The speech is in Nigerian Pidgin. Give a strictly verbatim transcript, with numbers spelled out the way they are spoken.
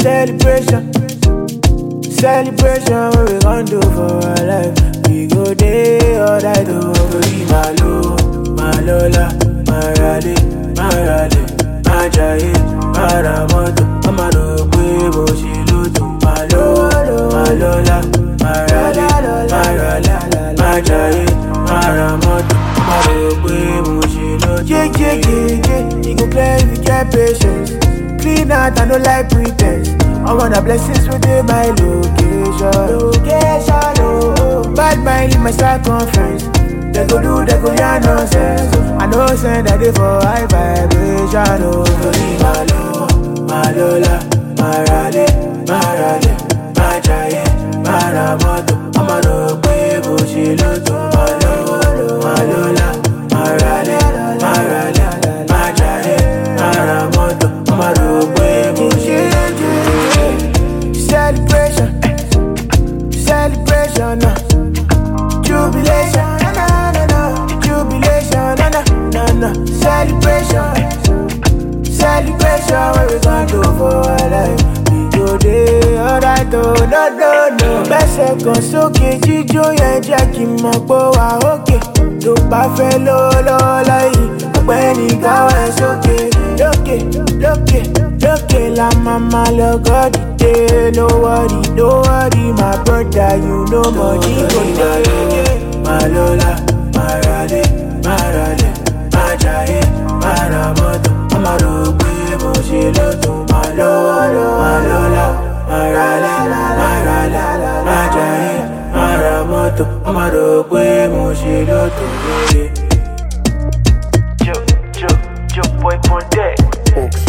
Celebration, celebration, what we gon' do for our life? We go day or die to be Malo, Malola, Marale, Marale, Majaye, Maramoto, Amado, Quebo, Shiluto, Malo, Malola, Marale, Marale, Majaye, Maramoto, Amado, Quebo, Shiluto. Yeah, yeah, yeah, yeah, you go play if you get patience. Clean out, I no like pretense. I want the blessings within my location. Location, oh, oh. Bad mind in my circumference. They go do, they go yarn nonsense. I know send that they for high vibration. Oh, Malo, Malola, Marale, Marale, Majaye, Maramoto, Amado, Quebo, Shiluto, Malo, Malola, Marale, Marale, Majaye, Maramoto, Amado, Quebo, Shiluto. Celebration, celebration, uh. Jubilation, na na na na. Jubilation, na na na na. Celebration, celebration, what we gon' do for our life? We go day alright, oh no no no. Bẹ́sẹ̀ kan sókè jíjó yẹn jẹ́ kí n mọ̀ pé wà ókè. Tó bá fẹ́ lọ́wọ́ lọ́wọ́ láyé, ọ̀gbẹ́ni káwọ́ ẹ̀ sókè. Lókè, lókè, lókè la mama lọ gọ́dì dé. No worry, no worry, my brother, you know money go dey. Malola, Marale, Marale, Majaye, Maramoto, Amado, Quebo, Shiluto, Malo, Malola, Marale, Marale, Majaye, Maramoto, Amado, Quebo, Shiluto. Joe, Joe, Joe boy on deck.